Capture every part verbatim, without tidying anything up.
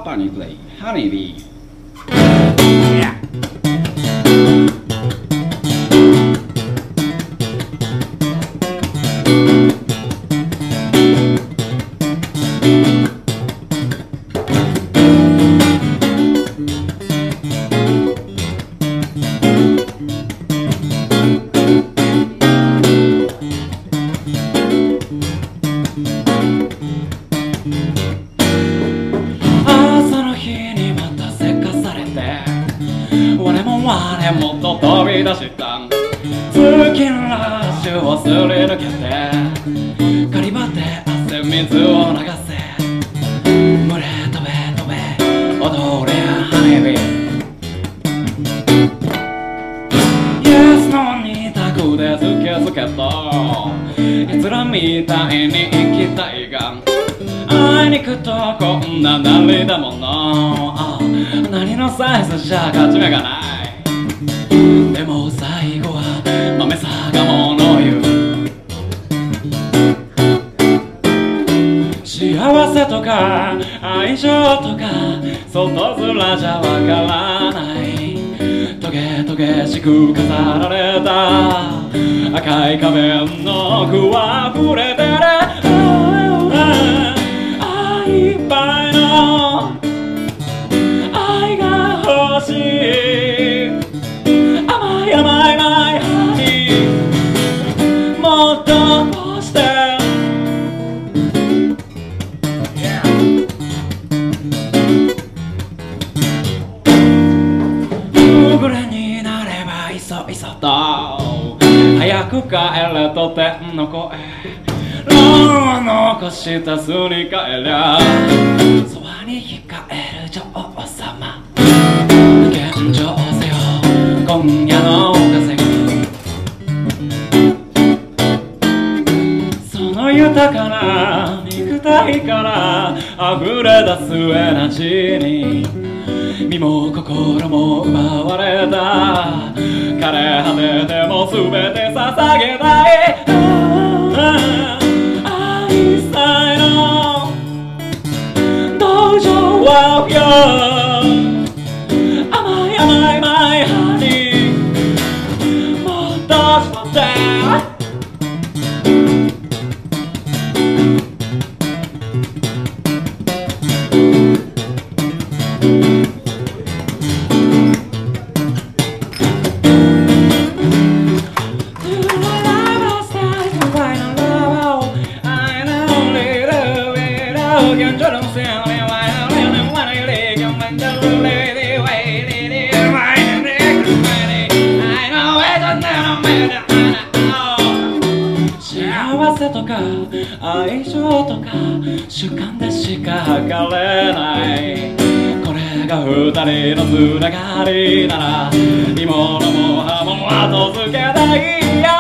Bunny play Honeybee. Yeah. 我もっと飛び出した通勤ラッシュをすり抜けて狩り場で汗水を流せ群れ飛べ飛べ踊れハニービー Yes no 二択でスケスケと奴らみたいに行きたいがあいにくとこんななりだもの何のサイズじゃ勝ち目がないでも最後は豆さがもの言う幸せとか愛情とか外面じゃわからないトゲトゲしく飾られた赤い仮面の奥は溢れてる愛いっぱいの愛が欲しい甘い甘いハニーもっとこうして、yeah. 夕暮れになればいそいそと早く帰れと天の声ローンを残した巣に帰りゃそばに控える女王様現状せよ今夜の風がその豊かな肉体から溢れ出すエナジーに身も心も奪われた枯れ果てても全て捧げたい愛さえの道場は不要甘い甘い甘いハニーもっとしまって幸せとか愛情とか主観でしか測れないこれが二人のつながりなら煮物も葉も後付けたいや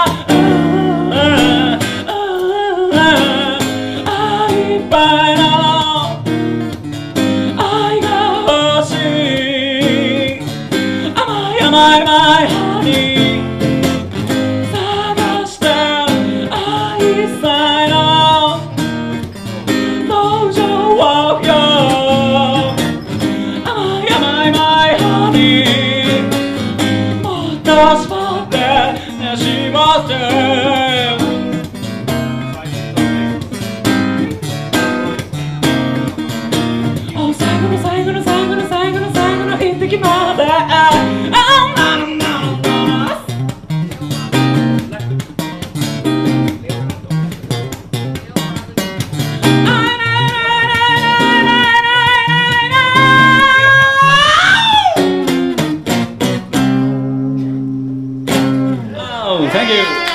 愛いっぱいの愛が欲しい甘い甘い甘いハニーしまってねしまって最後の最後の最後の最後の最後の一滴までThank you.